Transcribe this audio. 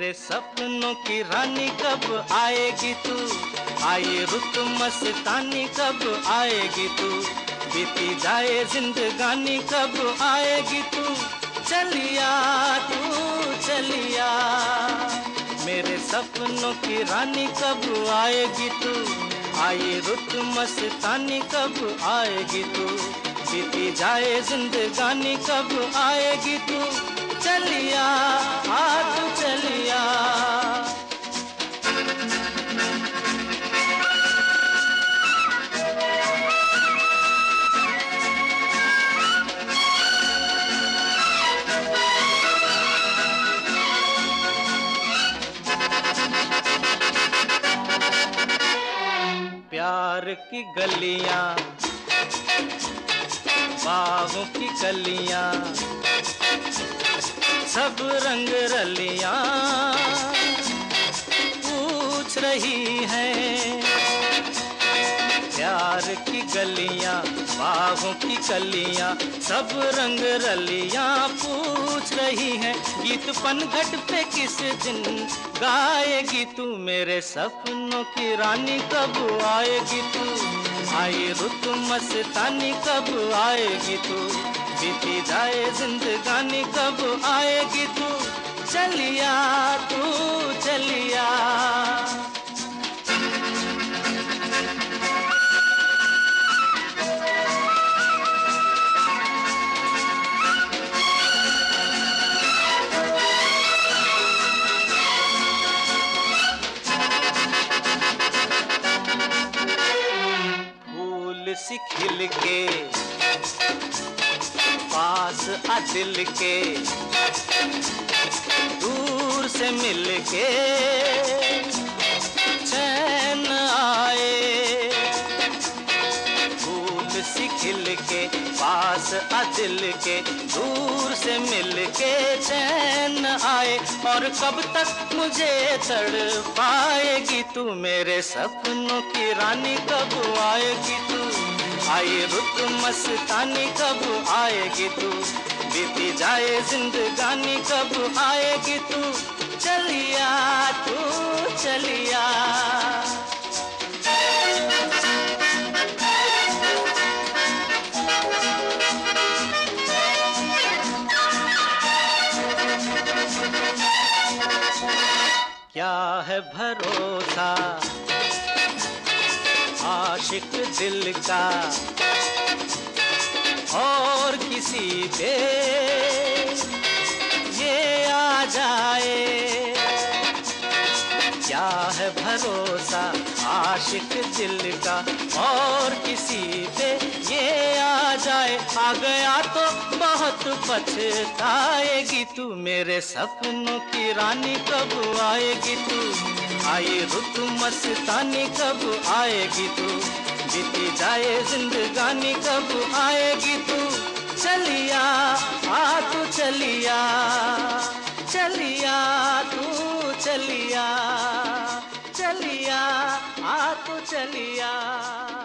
मेरे सपनों की रानी कब आएगी तू, आई रुत मस्तानी कब आएगी तू, बीती जाए जिंदगानी कब आएगी तू, चलिया तू चलिया। मेरे सपनों की रानी कब आएगी तू, आई रुत मस्तानी कब आएगी तू, बीती जाए जिंदगानी कब आएगी तू, चलिया आ तू चलिया। प्यार की गलियां, बाहों की कलियां, सब रंग रलियां पूछ रही हैं। प्यार की गलियां, बाहों की कलियां, सब रंग रलियां पूछ रही हैं। गीत पनघट पे किस दिन गाएगी तू, मेरे सपनों की रानी कब आएगी तू, आई रुत मस्तानी कब आएगी तू, बीती जाए जिंदगानी कब आएगी तू, चलिया तू चलिया। फूल सी खिल के पास आ दिल के, दूर से मिल के चैन आए। फूल सी खिल के पास आ दिल के, दूर से मिल के चैन आए। और कब तक मुझे तड़पाएगी तू, मेरे सपनों की रानी कब आएगी तू, आई रुत मस्तानी कब आएगी तू, बीती जाए जिंदगानी कब आएगी तू, चलिया तू चलिया। क्या है भरोसा आशिक दिल का और किसी पे ये आ जाए। क्या है भरोसा आशिक दिल का और किसी पे ये आ जाए। आ गया तो बहुत पछताएगी तू, मेरे सपनों की रानी कब आएगी तू, आई रुत मस्तानी कब आएगी तू, बीती जाए जिंदगानी कब आएगी तू, चलिया आ तू चलिया, चलिया तू चलिया, चलिया आ तू चलिया।